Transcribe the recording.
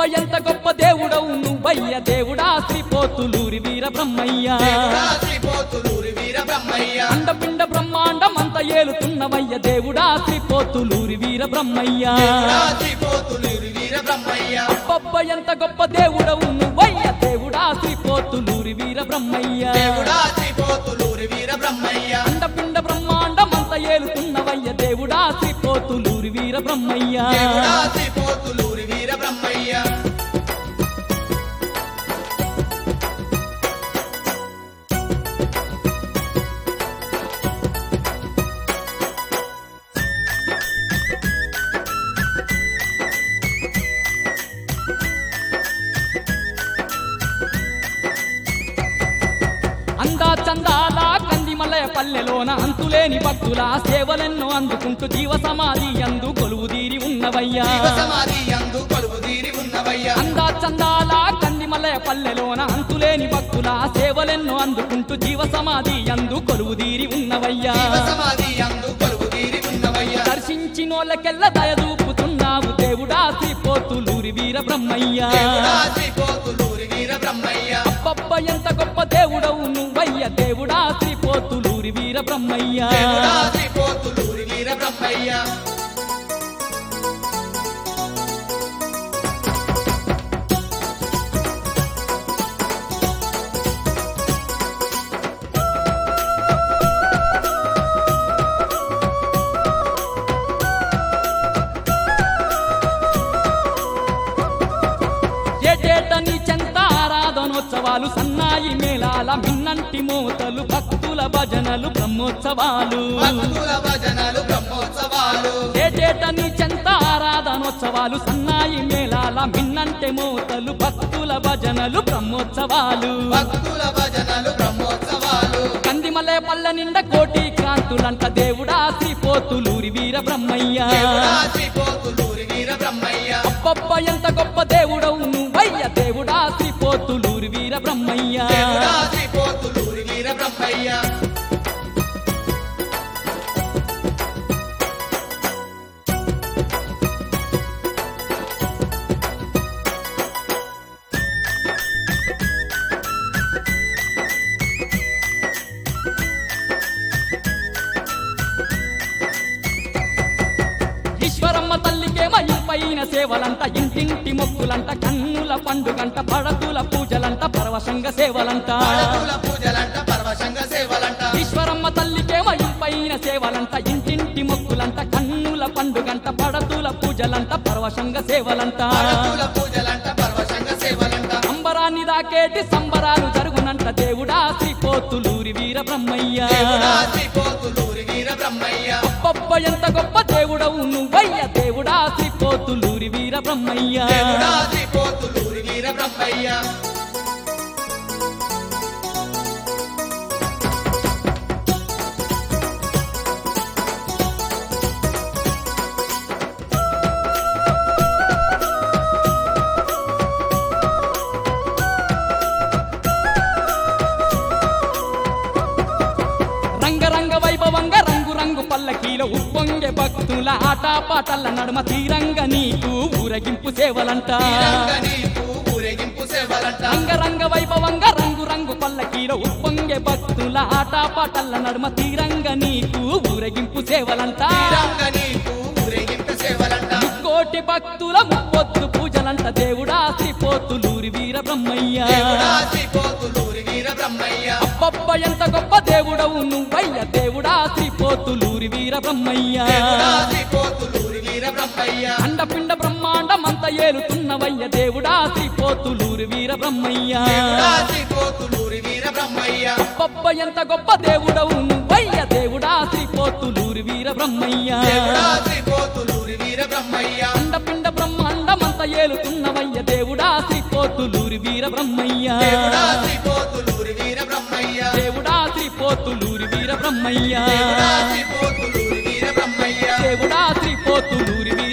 ఎంత గొప్ప దేవుడవు నువ్వయ్య దేవుడా శ్రీపోతులూరి వీర బ్రహ్మయ్య అండపిండ బ్రహ్మాండం అంత ఏలుతున్నవయ్య దేవుడా శ్రీపోతులూరి వీర బ్రహ్మయ్య అబ్బబ్బ ఎంత గొప్ప దేవుడవు నువ్వయ్య దేవుడా శ్రీపోతులూరి వీర బ్రహ్మయ్య అండపిండ బ్రహ్మాండం అంత ఏలుతున్నవయ్య దేవుడా శ్రీపోతులూరి వీర బ్రహ్మయ్య అందా చందాల కందిమలయ పల్లెలోన అంతులేని భక్తుల సేవలెన్నో అందుకుంటూ జీవ సమాధి యందు కొలువుదీరి ఉన్నవయ్యా అందా చందాల కందిమలయ పల్లెలోన అంతులేని భక్తుల సేవలెన్నో అందుకుంటూ జీవ సమాధి యందు కొలువుదీరి ఉన్నవయ్యా దర్శించినోళ్ళకెల్ల దయదూపుతున్నావు దేవుడా శ్రీపోతులూరి వీర బ్రహ్మయ్య అబ్బబ్బ ఎంత గొప్ప దేవుడవు నువ్వయ్య దేవుడా శ్రీపోతులూరి వీర బ్రహ్మయ్య ఏటేటని చెంత ఆరాధనోత్సవాలు సన్నాయి మేళాల మిన్నంటి మోతలు భక్తుల భజనలు బ్రహ్మోత్సవాలు ఏటేటని చెంత ఆరాధనోత్సవాలు సన్నాయి మేళాల మిన్నంటి మోతలు భక్తుల భజనలు బ్రహ్మోత్సవాలు కందిమలే పల్ల నిండా కోటి కాంతులంట దేవుడా శ్రీపోతులూరి వీర బ్రహ్మయ్య అబ్బబ్బ ఎంత గొప్ప దేవుడవు నువ్వయ్య దేవుడా శ్రీపోతులూరి వీర బ్రహ్మయ్య ఈశ్వరమ్మ తల్లికేమో ఇంపైన సేవలంట ఇంటింటి మొక్కులంట కన్నుల పండుగంట పడతుల పూజలంట పరవశంగ సేవలంట ఈశ్వరమ్మ తల్లికేమో ఇంపైన సేవలంట ఇంటింటి మొక్కులంట కన్నుల పండుగంట పడతుల పూజలంట పరవశంగ సేవలంట అంబరాన్ని దాకేటి సంబరాలు జరుగునంట దేవుడా శ్రీపోతులూరి వీర బ్రహ్మయ్య అబ్బబ్బ ఎంత గొప్ప దేవుడవు నువ్వయ్య దేవుడా శ్రీపోతులూరి వీర బ్రహ్మయ్య రంగరంగ వైభవంగా రంగు పల్లకీలో ఉప్పొంగే భక్తుల ఆటపాటల నడుమ తీరంగ నీకు ఊరేగింపు సేవలంట రంగరంగ వైభవంగా రంగు పల్లకీలో ఉప్పొంగే భక్తుల ఆటపాటల నడుమ తీరంగ నీకు ఊరేగింపు సేవలంట కోటి భక్తుల ముప్పొద్దు పూజలంట దేవుడా శ్రీపోతులూరి వీర బ్రహ్మయ్య అబ్బబ్బ ఎంత గొప్ప దేవుడవు నువ్వయ్య దేవుడా శ్రీపోతులూరి వీర బ్రహ్మయ్య అండపిండ బ్రహ్మాండం అంత ఏలుతున్నవయ్య దేవుడా శ్రీపోతులూరి వీర బ్రహ్మయ్య అబ్బబ్బ ఎంత గొప్ప దేవుడవు నువ్వయ్య దేవుడా శ్రీపోతులూరి వీర బ్రహ్మయ్య అండపిండ బ్రహ్మాండం అంత ఏలుతున్నవయ్య దేవుడా శ్రీపోతులూరి వీర బ్రహ్మయ్య దేవుడా శ్రీపోతులూరి వీర బ్రహ్మయ్య దేవుడా శ్రీపోతులూరి